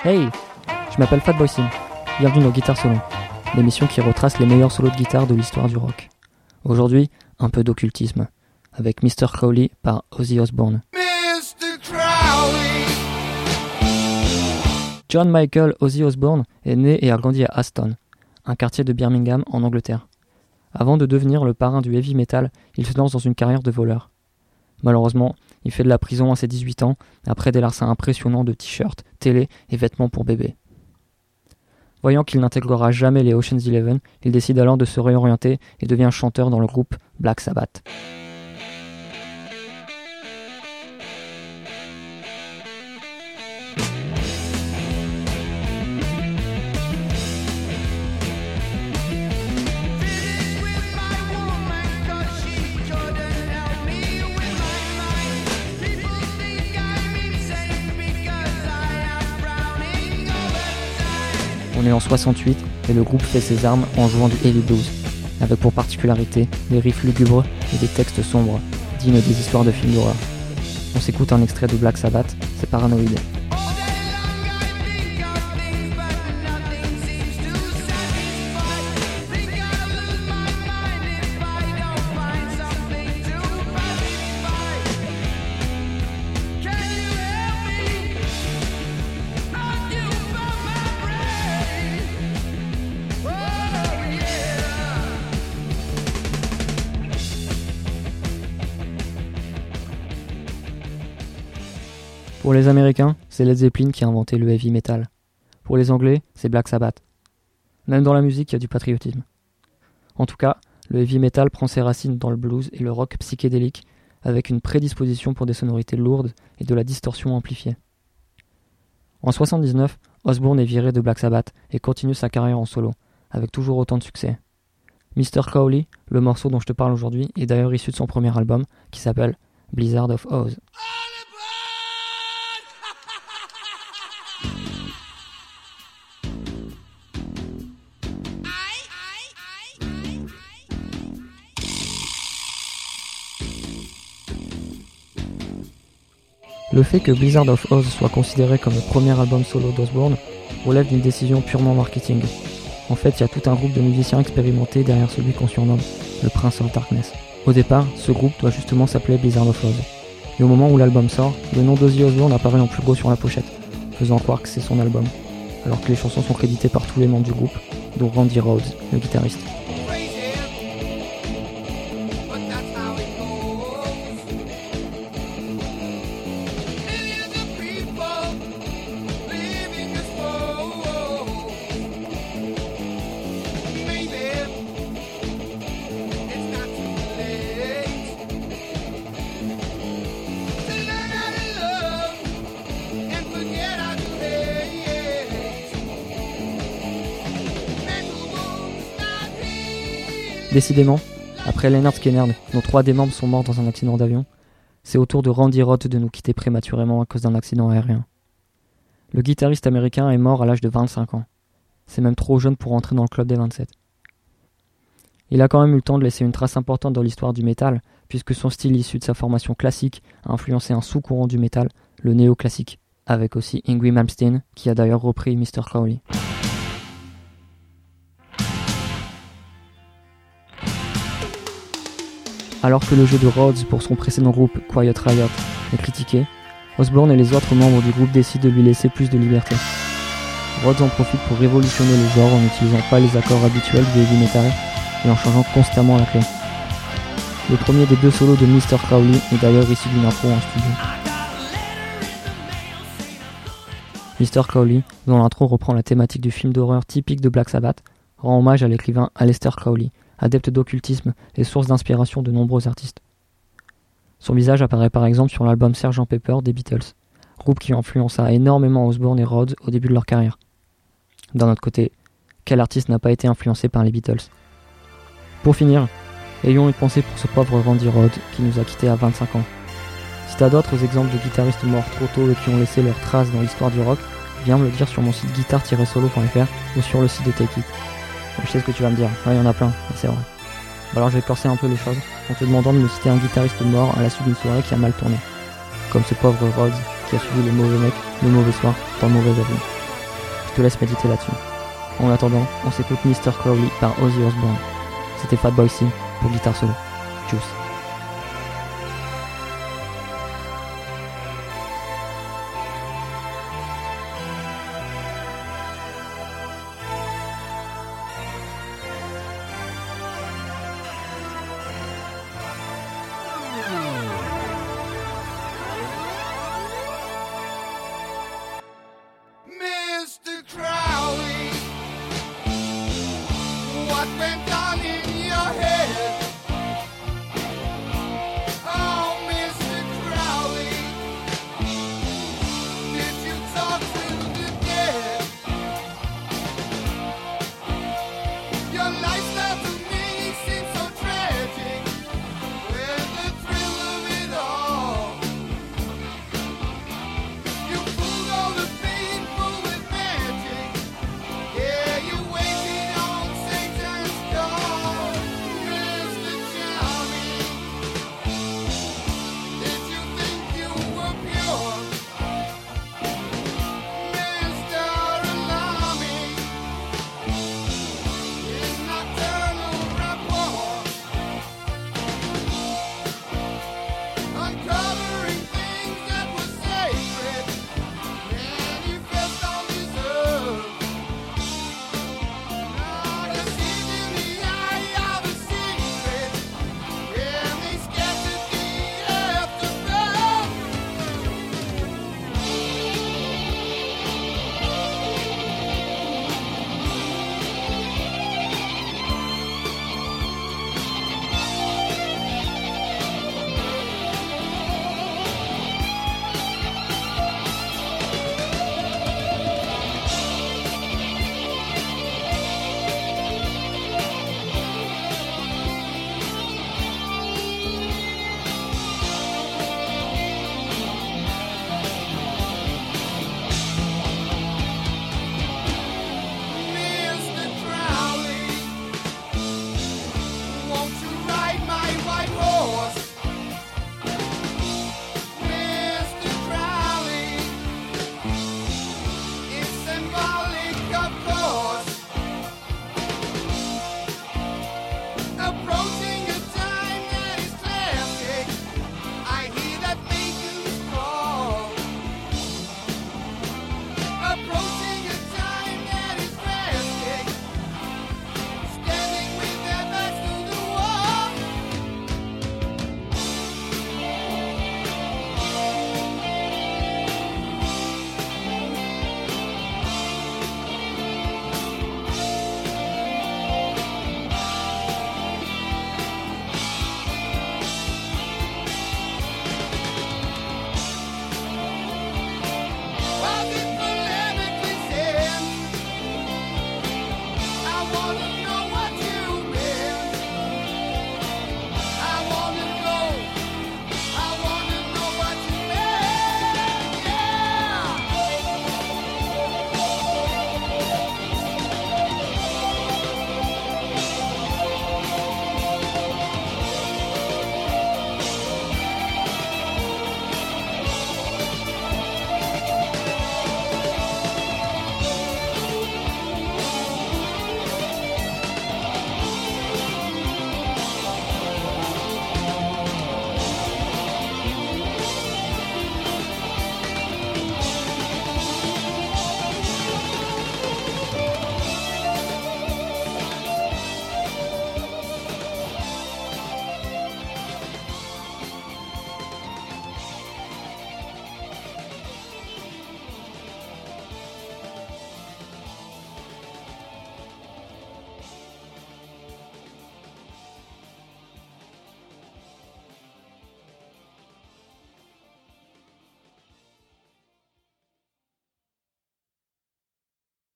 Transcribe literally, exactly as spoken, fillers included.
Hey, je m'appelle Fatboy Slim, bienvenue dans Guitare Solo, l'émission qui retrace les meilleurs solos de guitare de l'histoire du rock. Aujourd'hui, un peu d'occultisme, avec mister Crowley par Ozzy Osbourne. mister Crowley. John Michael Ozzy Osbourne est né et a grandi à Aston, un quartier de Birmingham en Angleterre. Avant de devenir le parrain du heavy metal, il se lance dans une carrière de voleur. Malheureusement, il fait de la prison à ses dix-huit ans, après des larcins impressionnants de t-shirts, télé et vêtements pour bébés. Voyant qu'il n'intégrera jamais les Ocean's Eleven, il décide alors de se réorienter et devient chanteur dans le groupe Black Sabbath. On est en soixante-huit et le groupe fait ses armes en jouant du heavy blues, avec pour particularité des riffs lugubres et des textes sombres, dignes des histoires de films d'horreur. On s'écoute un extrait de Black Sabbath, c'est Paranoid. Pour les Américains, c'est Led Zeppelin qui a inventé le heavy metal. Pour les Anglais, c'est Black Sabbath. Même dans la musique, il y a du patriotisme. En tout cas, le heavy metal prend ses racines dans le blues et le rock psychédélique, avec une prédisposition pour des sonorités lourdes et de la distorsion amplifiée. En soixante-dix-neuf, Osbourne est viré de Black Sabbath et continue sa carrière en solo, avec toujours autant de succès. mister Crowley, le morceau dont je te parle aujourd'hui, est d'ailleurs issu de son premier album, qui s'appelle Blizzard of Oz. Le fait que Blizzard of Oz soit considéré comme le premier album solo d'Osbourne relève d'une décision purement marketing. En fait, il y a tout un groupe de musiciens expérimentés derrière celui qu'on surnomme le Prince of Darkness. Au départ, ce groupe doit justement s'appeler Blizzard of Oz. Et au moment où l'album sort, le nom d'Ozzy Osbourne apparaît en plus gros sur la pochette, faisant croire que c'est son album, alors que les chansons sont créditées par tous les membres du groupe, dont Randy Rhoads, le guitariste. Décidément, après Leonard Skinner, dont trois des membres sont morts dans un accident d'avion, c'est au tour de Randy Rhoads de nous quitter prématurément à cause d'un accident aérien. Le guitariste américain est mort à l'âge de vingt-cinq ans. C'est même trop jeune pour entrer dans le club des vingt-sept. Il a quand même eu le temps de laisser une trace importante dans l'histoire du métal, puisque son style issu de sa formation classique a influencé un sous-courant du métal, le néoclassique, avec aussi Yngwie Malmsteen, qui a d'ailleurs repris mister Crowley. Alors que le jeu de Rhoads pour son précédent groupe Quiet Riot est critiqué, Osbourne et les autres membres du groupe décident de lui laisser plus de liberté. Rhoads en profite pour révolutionner le genre en n'utilisant pas les accords habituels du heavy metal et en changeant constamment la clé. Le premier des deux solos de mister Crowley est d'ailleurs issu d'une intro en studio. mister Crowley, dont l'intro reprend la thématique du film d'horreur typique de Black Sabbath, rend hommage à l'écrivain Aleister Crowley, adepte d'occultisme et source d'inspiration de nombreux artistes. Son visage apparaît par exemple sur l'album sergent Pepper des Beatles, groupe qui influença énormément Osbourne et Rhoads au début de leur carrière. D'un autre côté, quel artiste n'a pas été influencé par les Beatles ? Pour finir, ayons une pensée pour ce pauvre Randy Rhoads qui nous a quittés à vingt-cinq ans. Si t'as d'autres exemples de guitaristes morts trop tôt et qui ont laissé leurs traces dans l'histoire du rock, viens me le dire sur mon site guitare tiret solo point f r ou sur le site de Take It. Je sais ce que tu vas me dire, ouais, il y en a plein, mais c'est vrai. Alors je vais corser un peu les choses en te demandant de me citer un guitariste mort à la suite d'une soirée qui a mal tourné. Comme ce pauvre Rhoads qui a suivi le mauvais mec, le mauvais soir, dans le mauvais avion. te laisse méditer là-dessus. En attendant, on s'écoute mister Crowley par Ozzy Osbourne. C'était Fatboy Slim pour Guitare Solo. Tchuss.